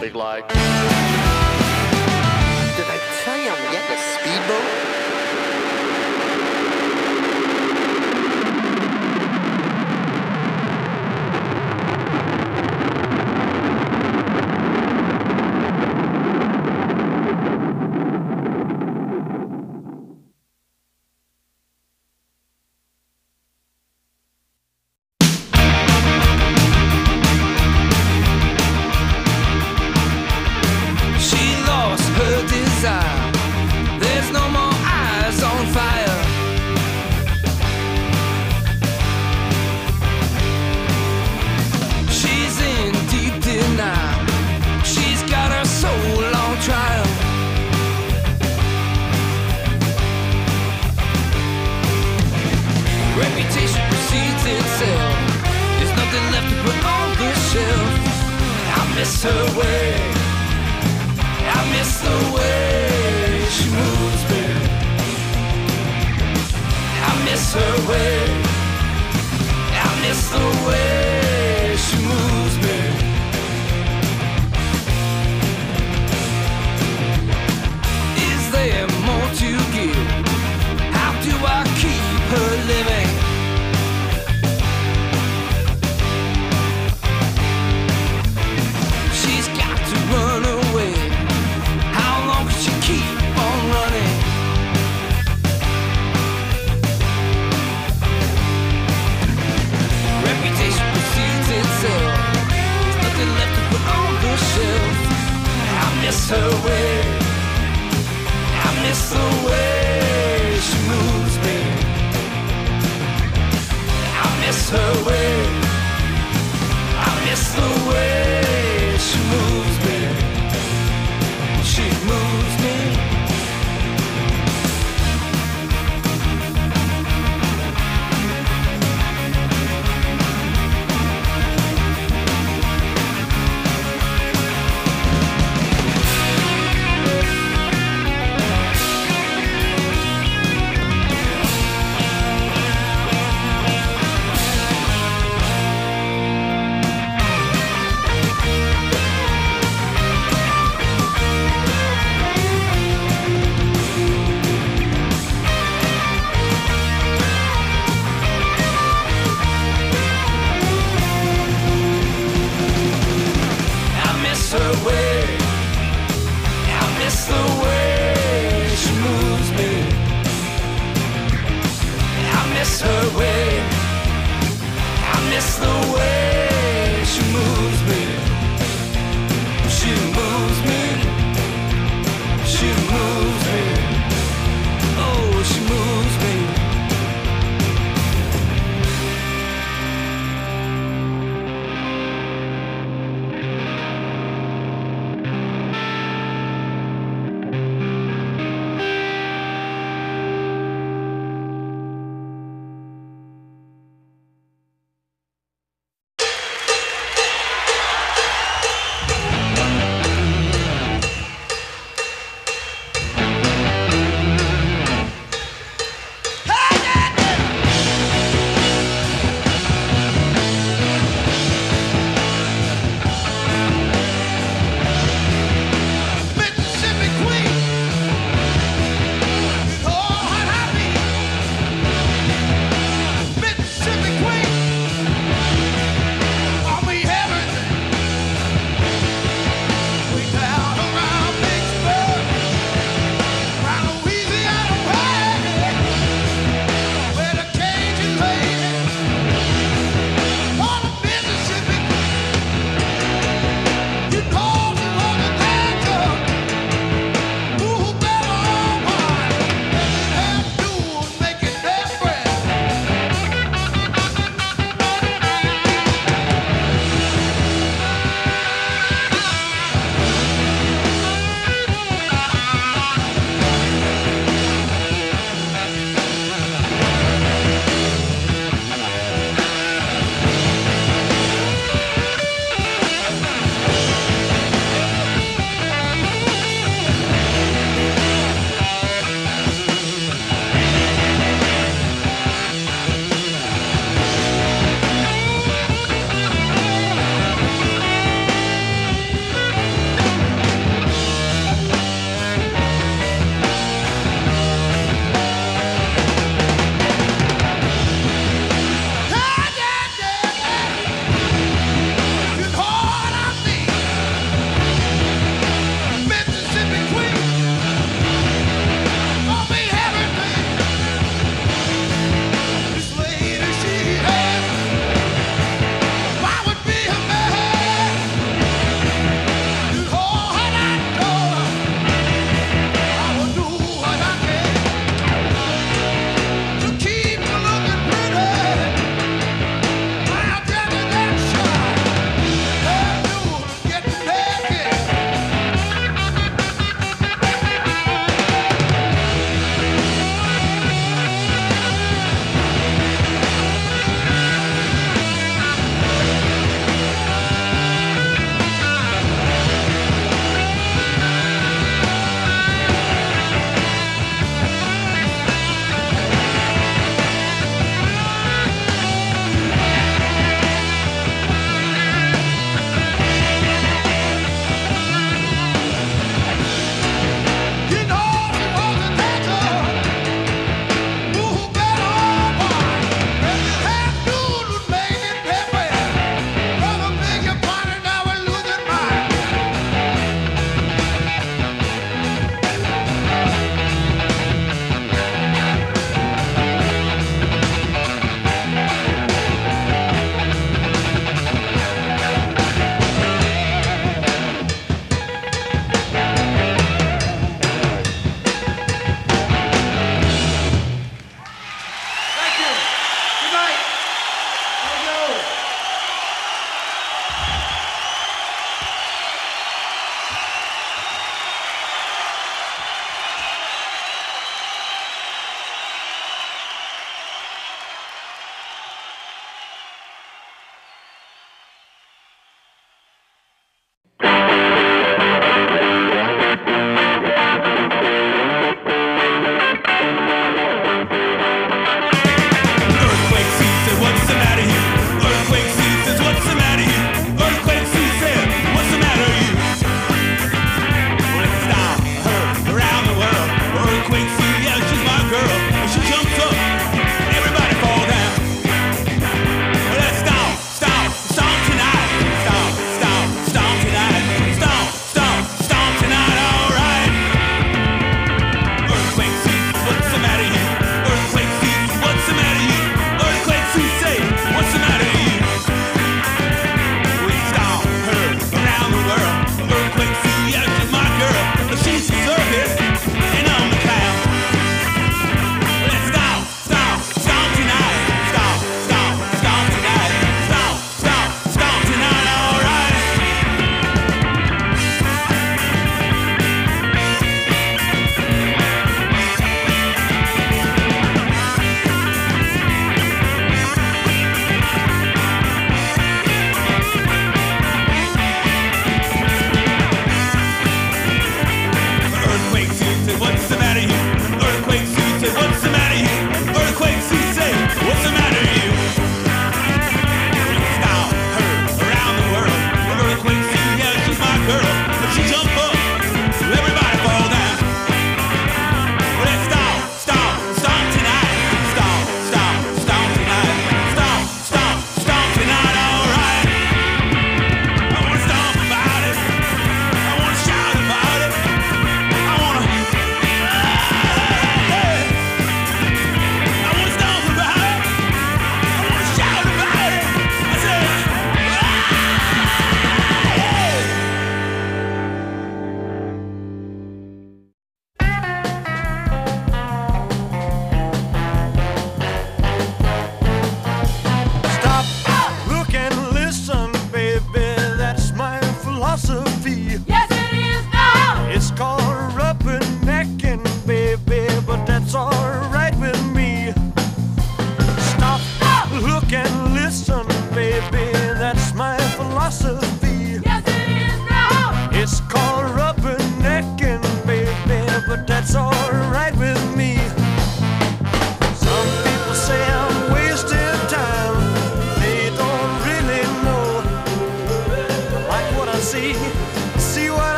big like. Did I tell you I'm getting a speedboat? Reputation precedes itself. There's nothing left to put on the shelf. I miss her way. I miss the way she moves me. I miss her way. I miss the way she moves me. Is there more to give? How do I keep her living? She's got to run away. How long can she keep on running? Reputation precedes itself. There's nothing left to put on the shelf. I miss her way. I miss the way she moves me. I miss her way. I miss the way she moves me. She moves me. Her way. I miss the way she moves me. I miss her way. I miss the way she moves me. She moves me. She moves me. Oh, she moves me.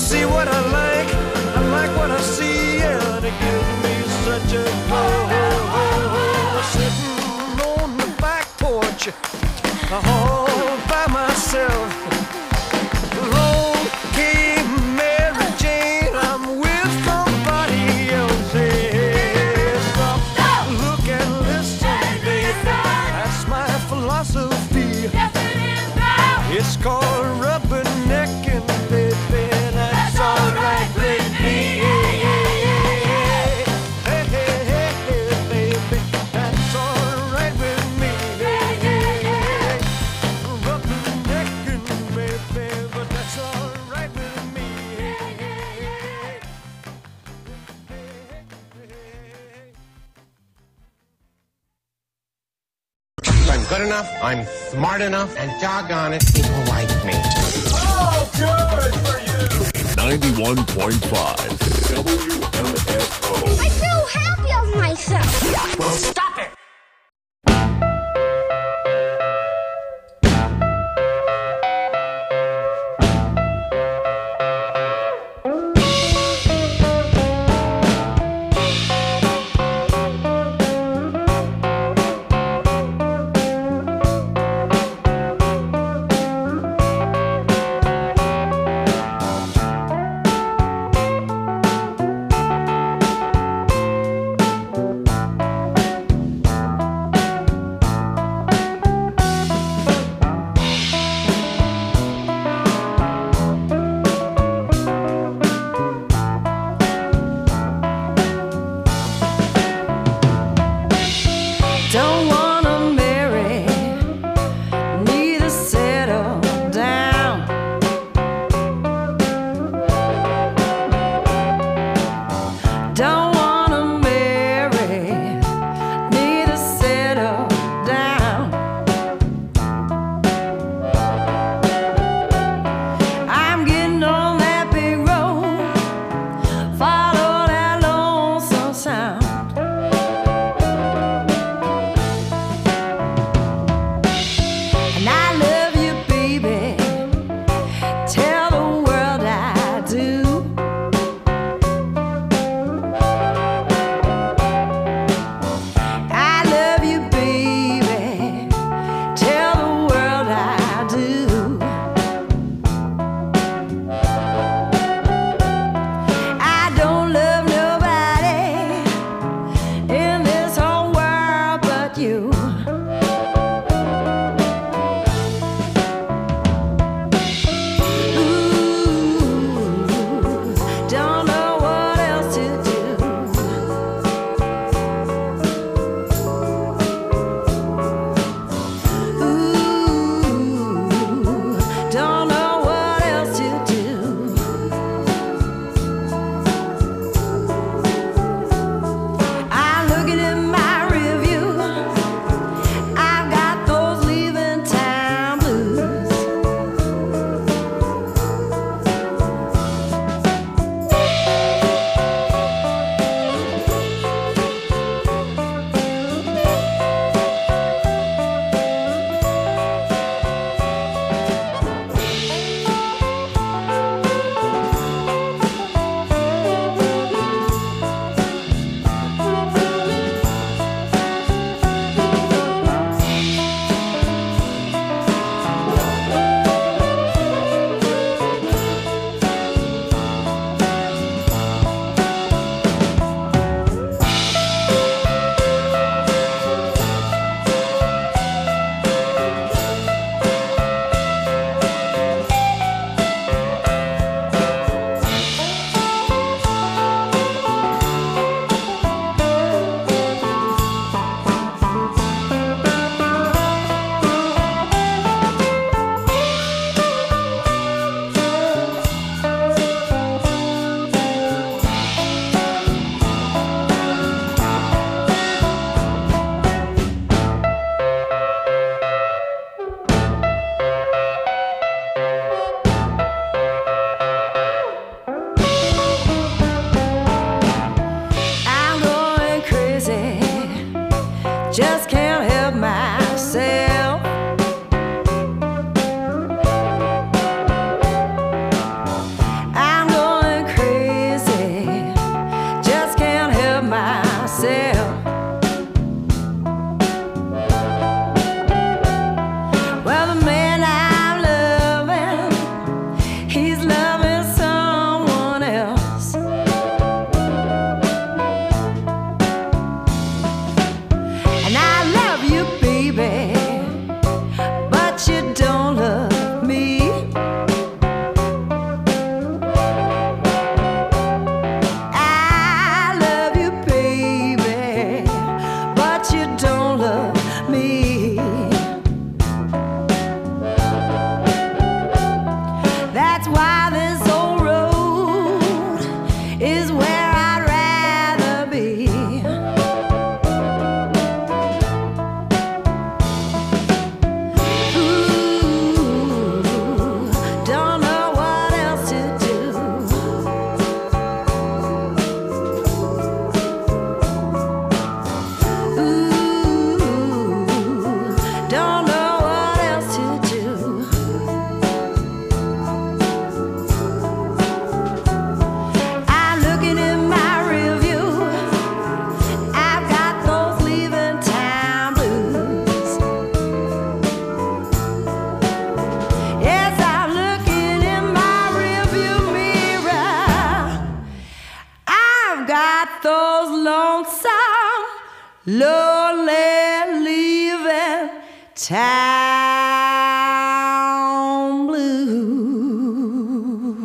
see what I like what I see, and it gives me such a glow. Sitting on the back porch, all by myself. Alone came Mary Jane, I'm with somebody else. Yeah, stop, look and listen, baby. That's my philosophy. It's called rubbernecking, baby. That's alright with me. Hey, hey, hey, hey, baby. That's alright with me. Rubbernecking, baby, but that's alright with me. I'm good enough, I'm smart enough, and doggone it, people like me. Oh, good for you! 91.5 WMFO. I feel happy of myself. Well, stop it! That's why this old road is where I'd rather be. Ooh, don't know what else to do. Ooh, don't know what else to do. I'm looking in my rearview. I've got those leaving town blues. Yes, I'm looking in my rearview mirror. I've got those lonesome, lonely leaving town blues.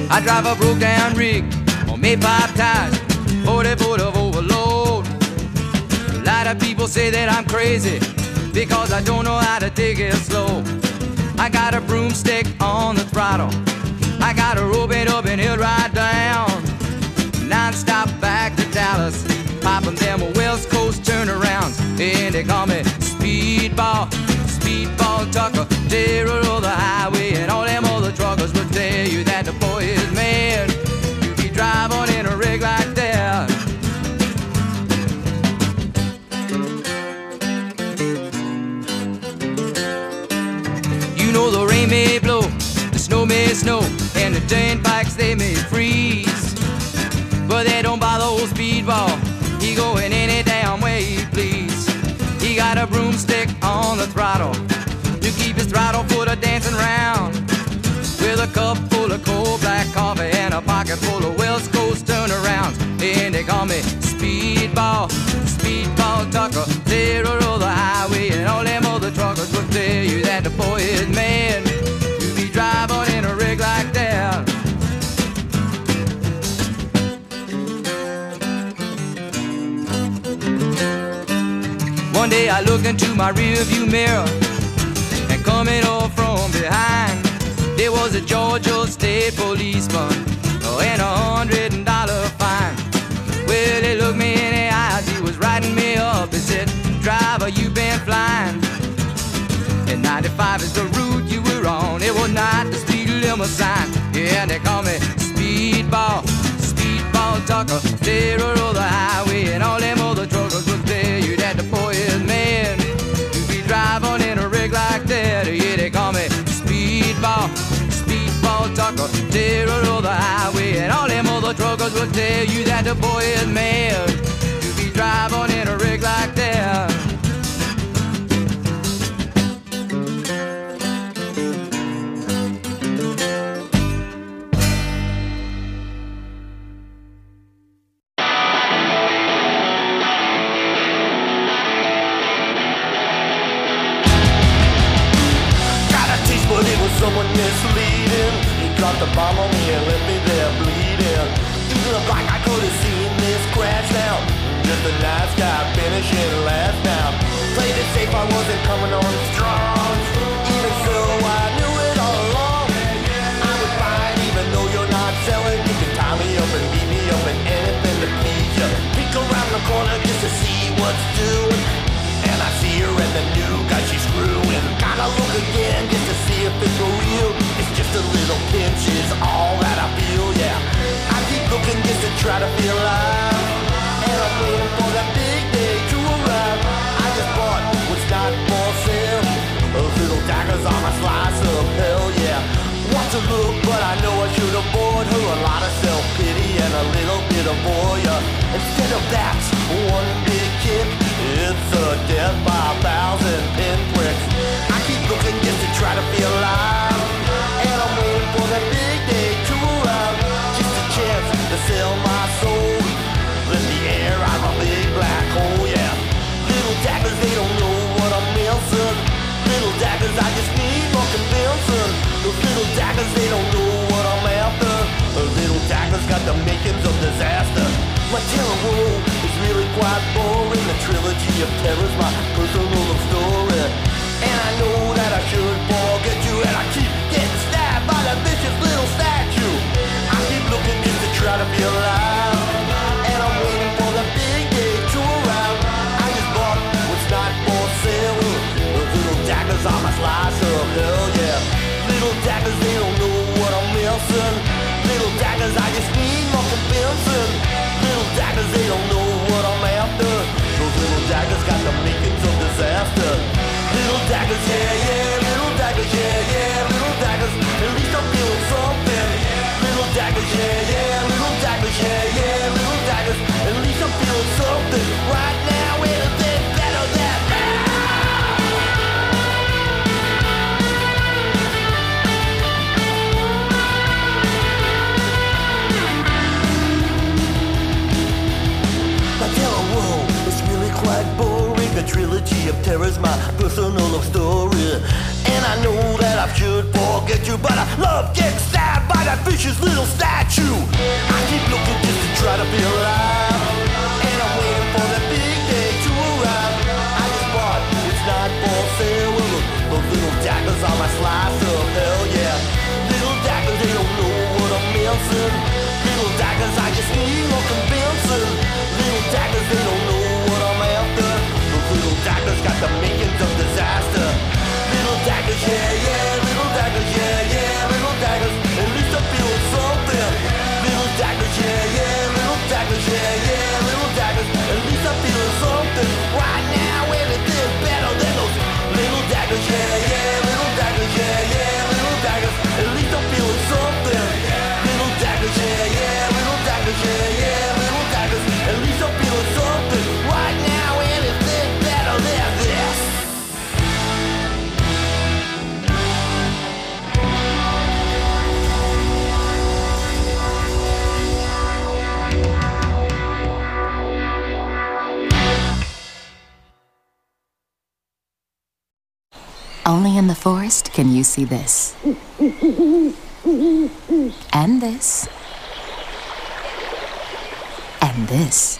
I drive a broke down rig on made pipe tires, 40 foot of overload. A lot of people say that I'm crazy because I don't know how to take it slow. I got a broomstick on the throttle, I got a rope it up and he'll ride down. Non-stop back to Dallas, popping them West Coast turnarounds. And they call me Speedball, Speedball Tucker, terror of the highway. And all them other truckers will tell you that the boy is mad to be driving in a rig like that. You know the rain may blow, the snow may snow, and the turnpikes they may freeze, but they don't bother old Speedball. He going any damn way he please. He got a broomstick on the throttle to keep his throttle foot a dancing round, with a cup full of cold black coffee and a pocket full of West Coast turnarounds. And they call me Speedball, Speedball Tucker, terror of the highway. And all them other truckers will tell you that the boy is mad to be driving in a rig like that. One day I looked into my rearview mirror, and coming up from behind, there was a Georgia State policeman and $100 fine. Well, he looked me in the eyes, he was writing me up. He said, "Driver, you been flying, and 95 is the route you were on. It was not the speed limit sign." Yeah, they call me Speedball, Speedball Tucker, terror of the highway. And all them other truckers will tell you that the boy is mad to be driving in a rig like that. Yeah, they call me Speedball, Speedball Tucker, terror of the highway. And all them other truckers will tell you that the boy is mad to be driving in a rig like that. Someone misleading. He dropped a bomb on me and left me there bleeding. It looked like I could have seen this crash now. Just a nice guy finishing last now. Played it safe, I wasn't coming on strong. Even so, I knew it all along. I was fine even though you're not selling. You can tie me up and beat me up and anything to please you. Peek around the corner just to see what's doing. And I see her and the new guy she's screwing. Gotta look again just to see if it's for real. It's just a little pinch is all that I feel, yeah. I keep looking just to try to feel alive, and I'm waiting for that big day to arrive. I just bought what's not for sale, those little daggers on a slice of hell, yeah. Want to look, but I know I should have bought her a lot of self-pity and a little bit of voyeur. Instead of that, one big kick, it's a death by 1,000 pinpricks. I keep looking just to try to feel alive, and I'm waiting for that big day to arrive. Just a chance to sell my soul. In the air, I'm a big black hole, yeah. Little daggers, they don't know what I'm missing. Little daggers, I just need more convincing. Those little daggers, they don't know what I'm after. Those little daggers got the makings of disaster. My terror world is really quite boring. The trilogy of terror's my personal love story. And I know that I should forget you, and I keep getting stabbed by that vicious little statue. I keep looking just to try to feel alive, and I'm waiting for the big day to arrive. I just bought what's not for sale. Those little daggers on my slice of hell, yeah. Little daggers, they don't know what I'm missing. Little daggers, I just need more convincing. Little daggers, they don't know what I'm after. Those little daggers got the makings of disaster. Little daggers, yeah, yeah. Little daggers, yeah, yeah. Little daggers, at least I'm feeling something. Little daggers, yeah, yeah. Little daggers, yeah, yeah. Little daggers, at least I'm feeling something. Right now, anything better than that. My terror world is really quite boring. The trilogy of terror's my personal love story. And I know that I should forget you, but I love getting stabbed by that vicious precious little statue. I keep looking just to try to feel alive, and I'm waiting for the big day to arrive. I just bought, it's not for sale. Well, those little daggers are my slice of hell, yeah. Little daggers, they don't know what I'm missing. Little daggers, I just need no convincing. Little daggers, they don't know what I'm after. Those little daggers got the makings of disaster. Little daggers, yeah, yeah. Little daggers, yeah, yeah. Little daggers, at least I'm feeling something. Little daggers, yeah, yeah. Little daggers, yeah, yeah. Little daggers, at least I'm feeling something. Right now, everything's better than those little daggers, yeah, yeah. Little daggers, yeah, yeah. Little daggers, at least I'm feeling something. Little daggers, yeah, yeah. Little daggers, yeah, yeah. Little daggers, at least I'm feeling something. Right now, anything better than this. Only in the forest can you see this. And this. And this.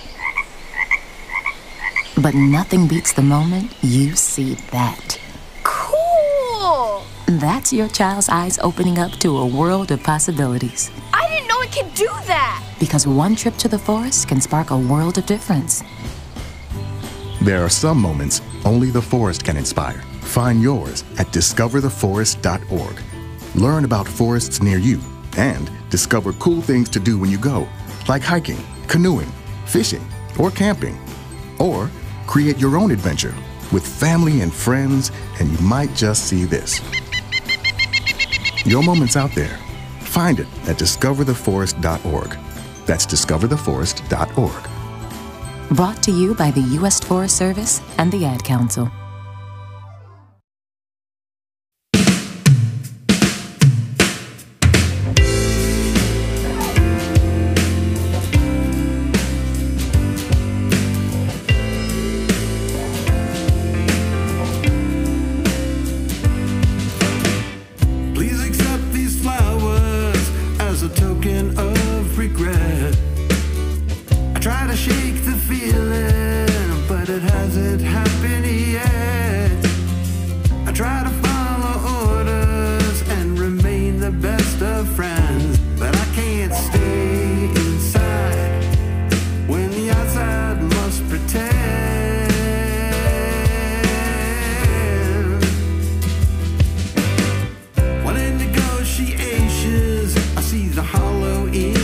But nothing beats the moment you see that. Cool! That's your child's eyes opening up to a world of possibilities. I didn't know it could do that! Because one trip to the forest can spark a world of difference. There are some moments only the forest can inspire. Find yours at discovertheforest.org. Learn about forests near you and discover cool things to do when you go, like hiking, canoeing, fishing, or camping. Or create your own adventure with family and friends, and you might just see this. Your moment's out there. Find it at discovertheforest.org. That's discovertheforest.org. Brought to you by the U.S. Forest Service and the Ad Council. Please accept these flowers as a token of regret. I try to shake the feeling, but it hasn't happened yet. I try to follow orders and remain the best of friends, but I can't stay inside when the outside must pretend. When in negotiations, I see the hollow in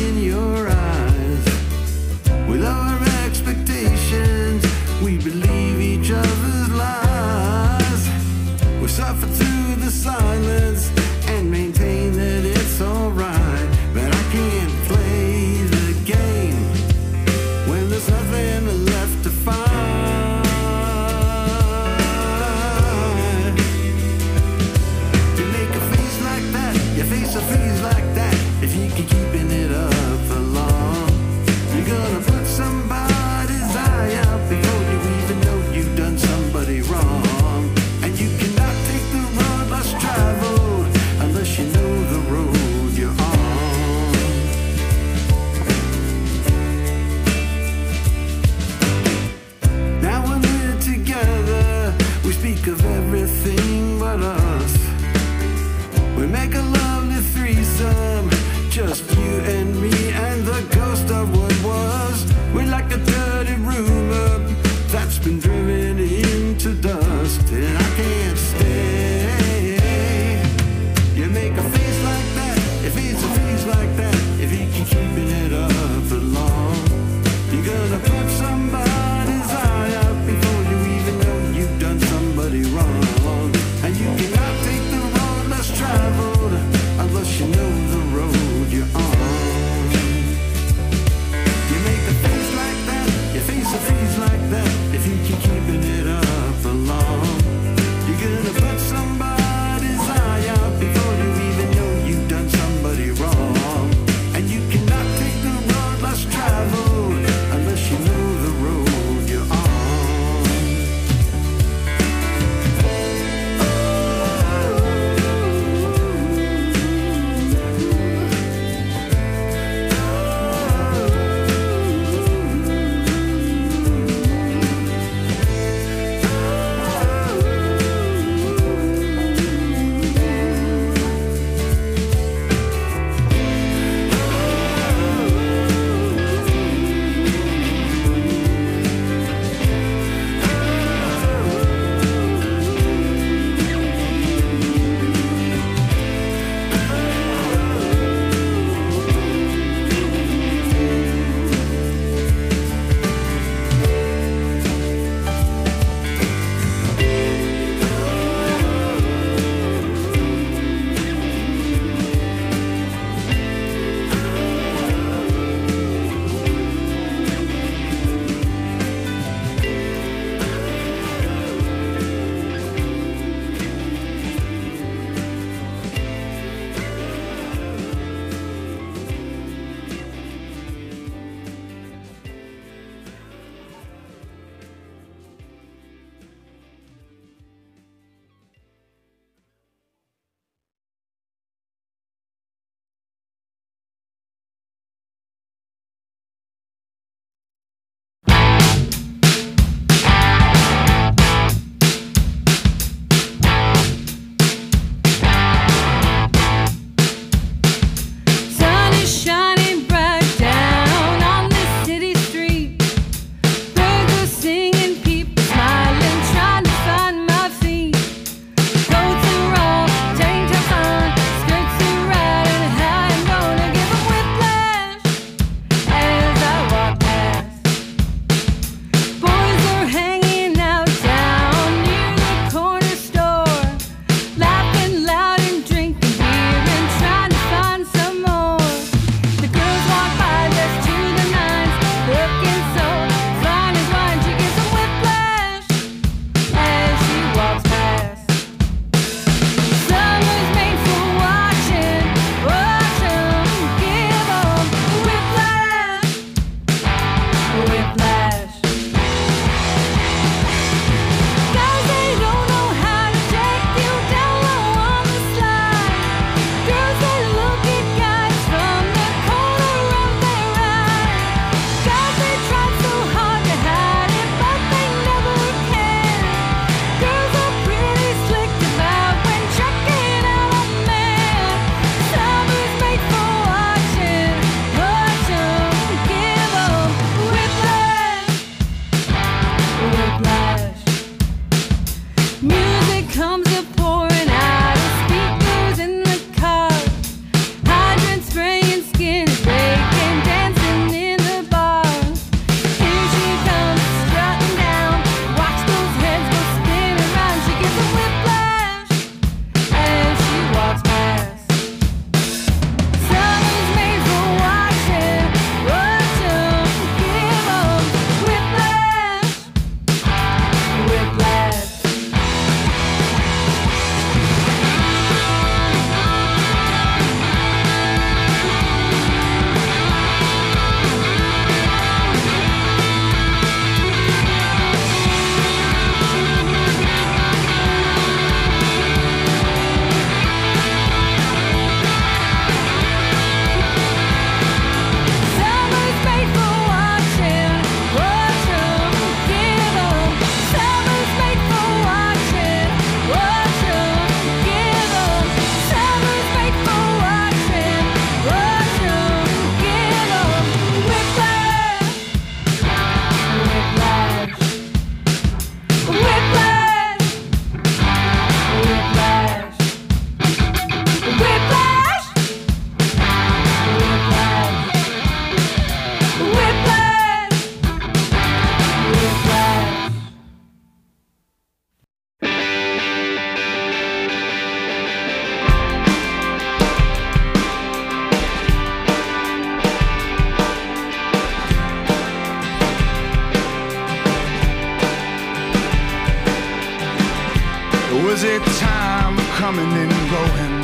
was a time of coming and going,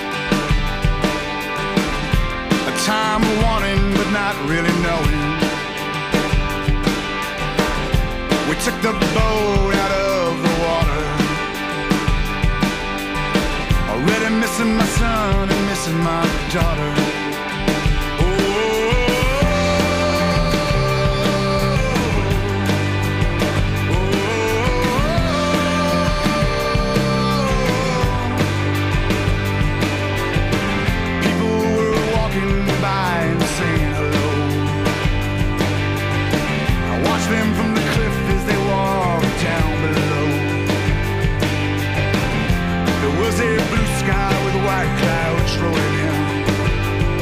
a time of wanting but not really knowing. We took the boat out of the water, already missing my son and missing my daughter. Them from the cliff as they walked down below. There was a blue sky with white clouds rolling in.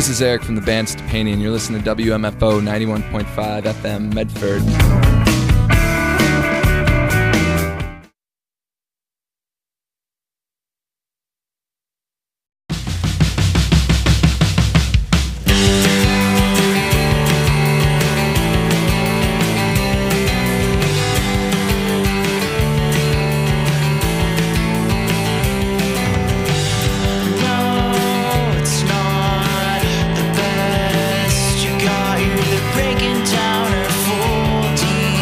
This is Eric from the band Stepani, and you're listening to WMFO 91.5 FM Medford. Breaking down her 4D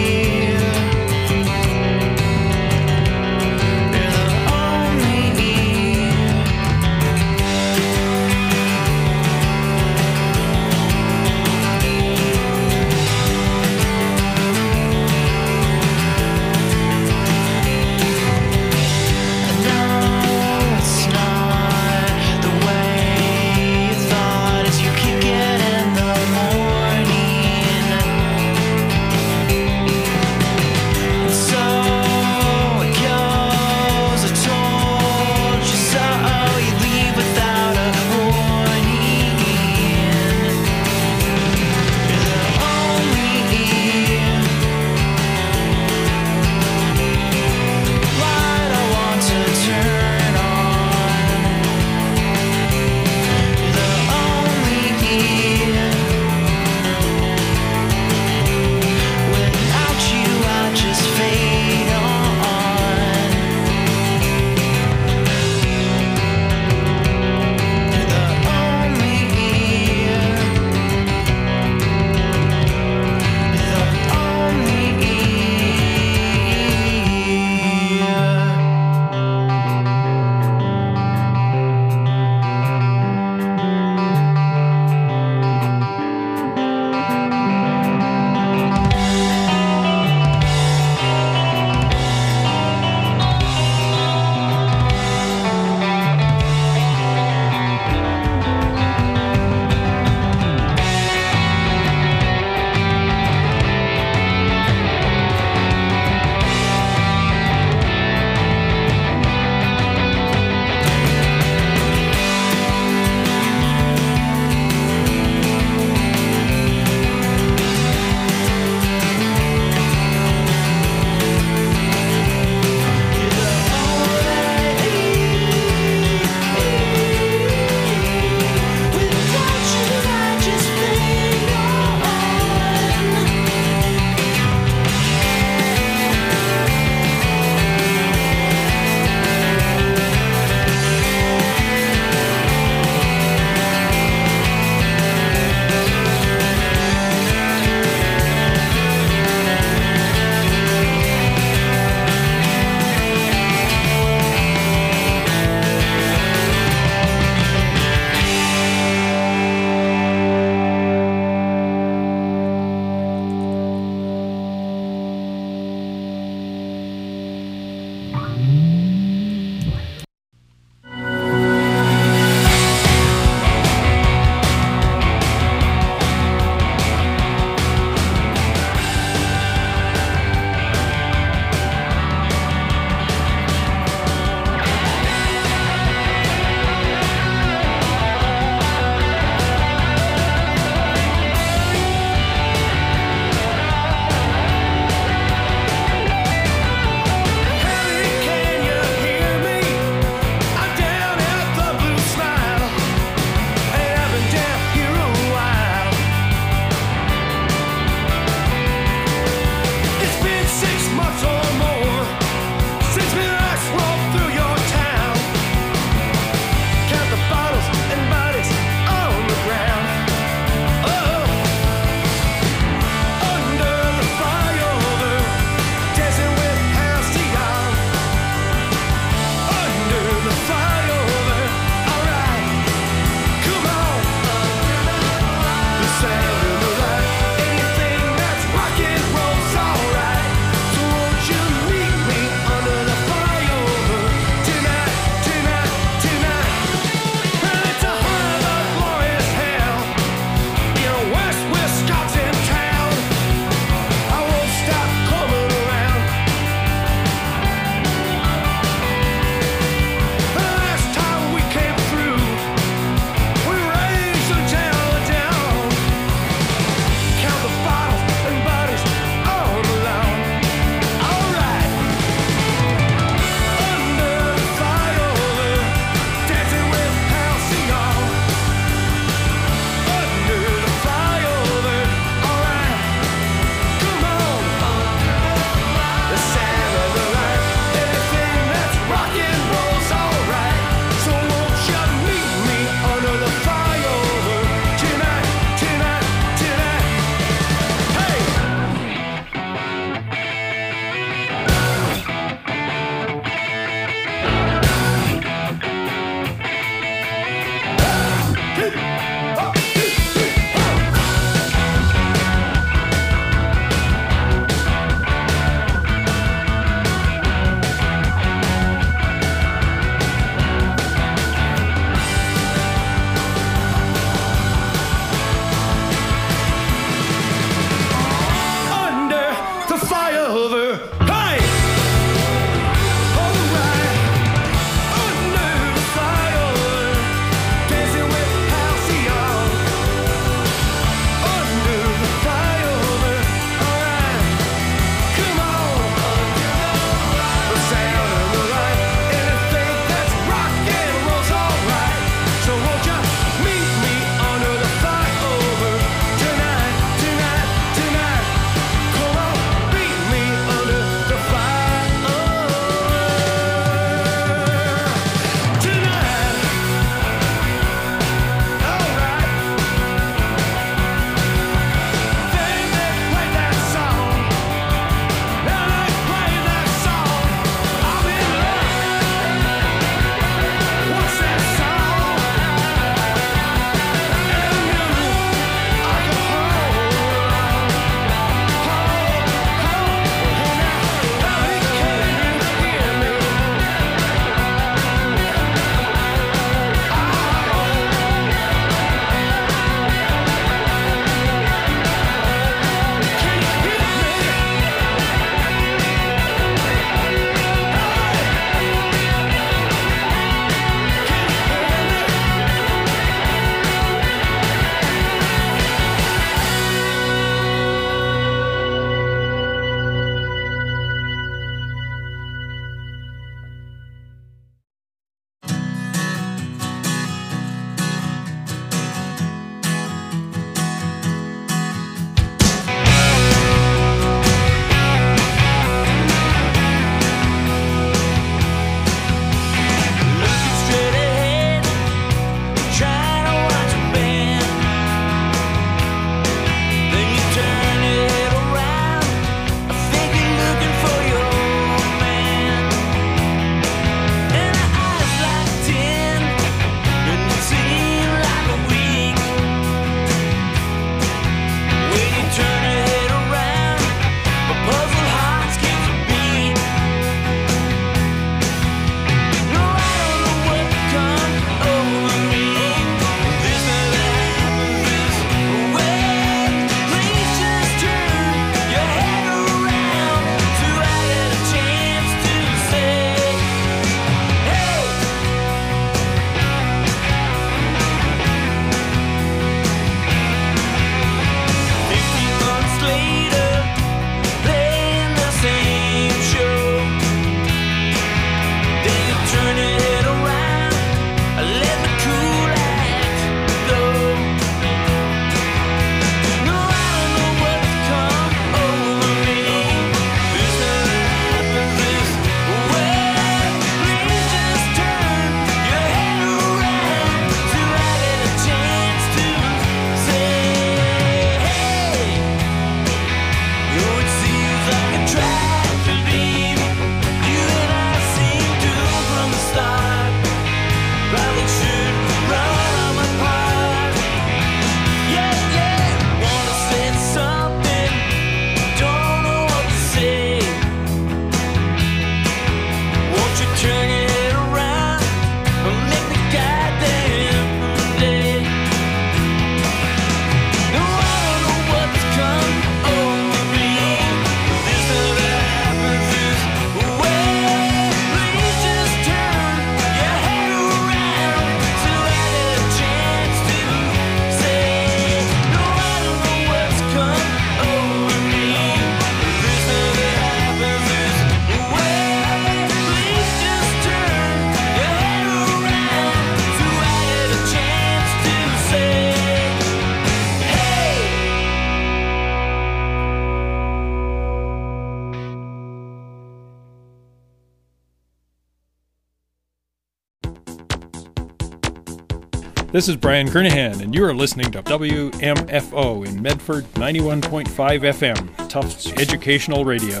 This is Brian Kernahan, and you are listening to WMFO in Medford 91.5 FM, Tufts Educational Radio.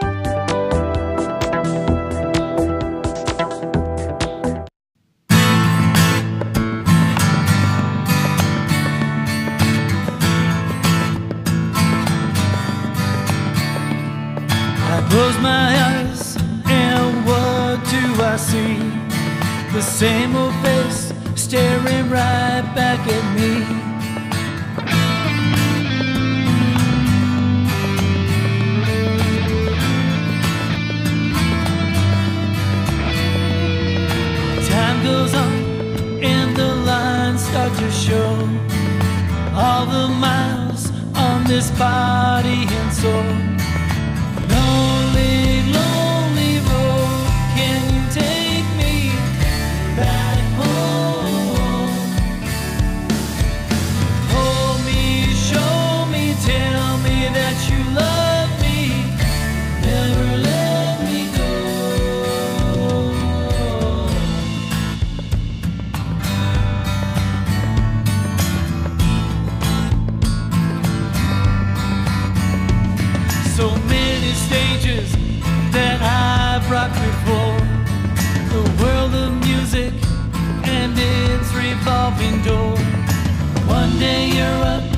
I close my eyes, and what do I see? The same old face staring right back at me. Time goes on and the lines start to show all the miles on this body and soul. Lonely, lonely road, can you take me back home? Hold me, show me, tell me that you love me, never let me go. So many stages that I've rocked before, the world of music and its revolving door. One day you're up